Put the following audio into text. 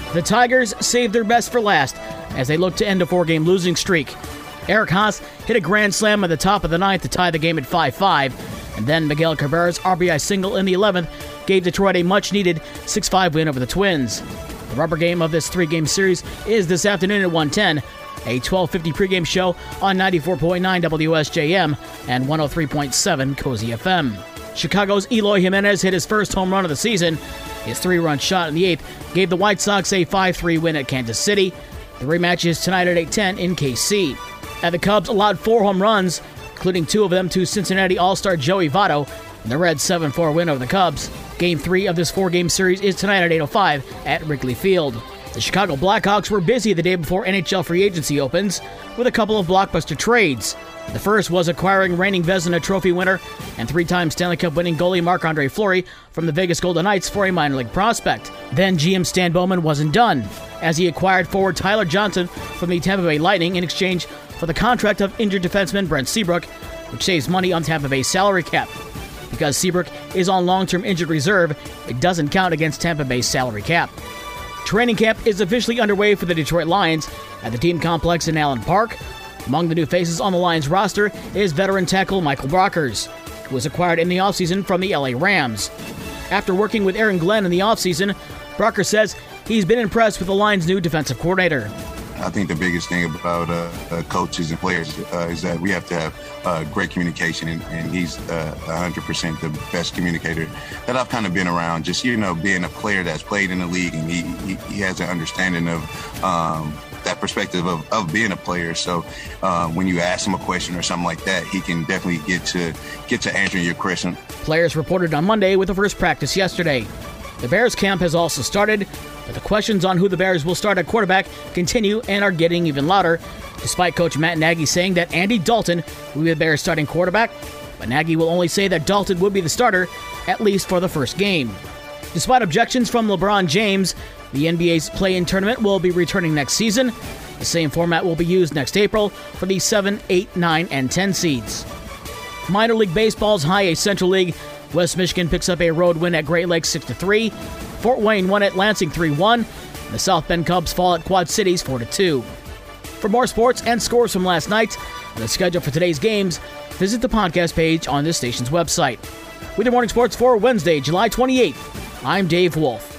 The Tigers saved their best for last as they look to end a 4-game losing streak. Eric Haas hit a grand slam at the top of the ninth to tie the game at 5-5, and then Miguel Cabrera's RBI single in the 11th gave Detroit a much-needed 6-5 win over the Twins. The rubber game of this 3-game series is this afternoon at 1:10, a 12:50 pregame show on 94.9 WSJM and 103.7 Cozy FM. Chicago's Eloy Jimenez hit his first home run of the season. His 3-run shot in the 8th gave the White Sox a 5-3 win at Kansas City. The rematch is tonight at 8:10 in KC. And the Cubs allowed 4 home runs, including 2 of them to Cincinnati All-Star Joey Votto, and the Reds' 7-4 win over the Cubs. Game 3 of this 4-game series is tonight at 8:05 at Wrigley Field. The Chicago Blackhawks were busy the day before NHL free agency opens with a couple of blockbuster trades. The first was acquiring reigning Vezina Trophy winner and 3-time Stanley Cup winning goalie Marc-Andre Fleury from the Vegas Golden Knights for a minor league prospect. Then GM Stan Bowman wasn't done, as he acquired forward Tyler Johnson from the Tampa Bay Lightning in exchange for the contract of injured defenseman Brent Seabrook, which saves money on Tampa Bay's salary cap. Because Seabrook is on long-term injured reserve, it doesn't count against Tampa Bay's salary cap. Training camp is officially underway for the Detroit Lions at the team complex in Allen Park. Among the new faces on the Lions roster is veteran tackle Michael Brockers, who was acquired in the offseason from the LA Rams. After working with Aaron Glenn in the offseason, Brockers says he's been impressed with the Lions' new defensive coordinator. I think the biggest thing about coaches and players is that we have to have great communication, and he's 100% the best communicator that I've kind of been around. Just, being a player that's played in the league, and he has an understanding of that perspective of being a player. So when you ask him a question or something like that, he can definitely get to answering your question. Players reported on Monday with the first practice yesterday. The Bears camp has also started, but the questions on who the Bears will start at quarterback continue and are getting even louder, despite Coach Matt Nagy saying that Andy Dalton will be the Bears' starting quarterback, but Nagy will only say that Dalton would be the starter, at least for the first game. Despite objections from LeBron James, the NBA's play-in tournament will be returning next season. The same format will be used next April for the 7, 8, 9, and 10 seeds. Minor League Baseball's High A Central League, West Michigan picks up a road win at Great Lakes 6-3. Fort Wayne won at Lansing 3-1. And the South Bend Cubs fall at Quad Cities 4-2. For more sports and scores from last night and the schedule for today's games, visit the podcast page on this station's website. With your morning sports for Wednesday, July 28th, I'm Dave Wolf.